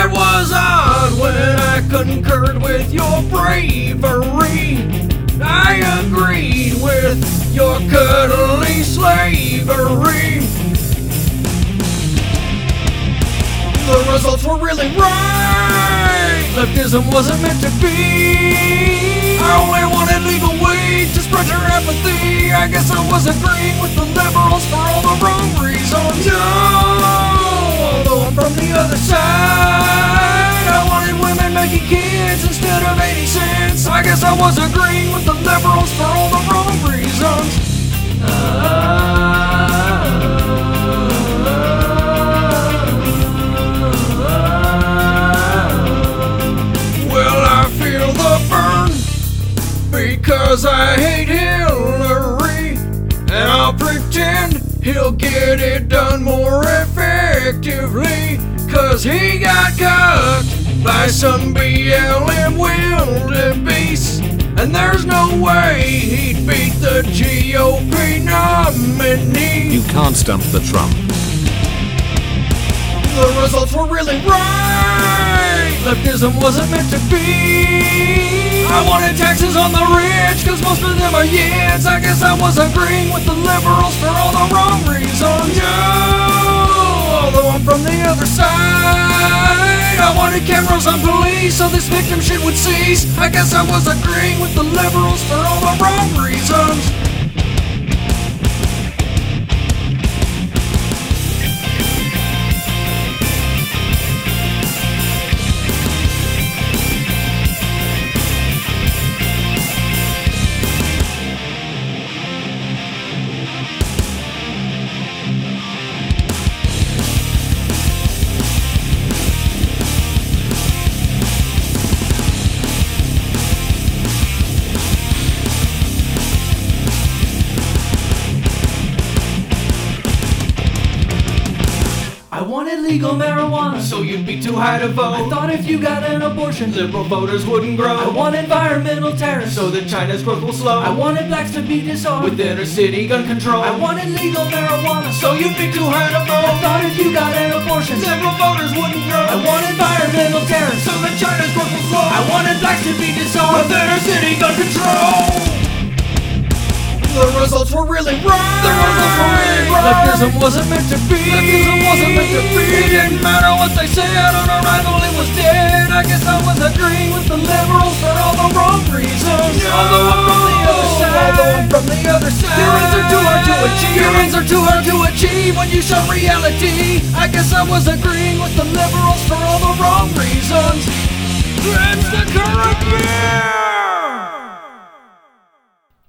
It was odd when I concurred with your bravery. I agreed with your cuddly slavery. The results were really right. Leftism wasn't meant to be. I only wanted legal weed to spread your apathy. I guess I was agreeing with the liberals for all the wrong reasons. No, although I'm from the other side, I wanted women making kids instead of 80 cents. I guess I was agreeing with the liberals for all the wrong reasons. Well, I feel the burn because I hate Hillary, and I'll pretend he'll get it done more effectively, 'cause he got cucked by some BLM wildebeest, and there's no way he'd beat the GOP nominee. You can't stump the Trump. The results were really right. Leftism wasn't meant to be. I wanted taxes on the rich, 'cause most of them are yids. I guess I was agreeing with the liberals for all the wrong reasons. No, although I'm from the other side, I wanted cameras on police so this victim shit would cease. I guess I was agreeing with the liberals for all the wrong reasons. I wanted legal marijuana, so you'd be too high to vote. I thought if you got an abortion, liberal voters wouldn't grow. I want environmental tariffs, so that China's growth will slow. I wanted blacks to be disarmed, with inner city gun control. I wanted legal marijuana, so you'd be too high to vote. I thought if you got an abortion, liberal voters wouldn't grow. I want environmental tariffs, so that China's growth will slow. I wanted blacks to be disarmed, with inner city gun control. The results were really right. The results were really right. Leftism wasn't meant to be. Leftism wasn't meant to be. It didn't matter what they said on arrival, it was dead. I guess I was agreeing with the liberals for all the wrong reasons. No. Although I'm from the other side. Although I'm from the other side. Your ends are too hard to achieve. Your ends are too hard to achieve when you show reality. I guess I was agreeing with the liberals for all the wrong reasons. That's the Caribbean.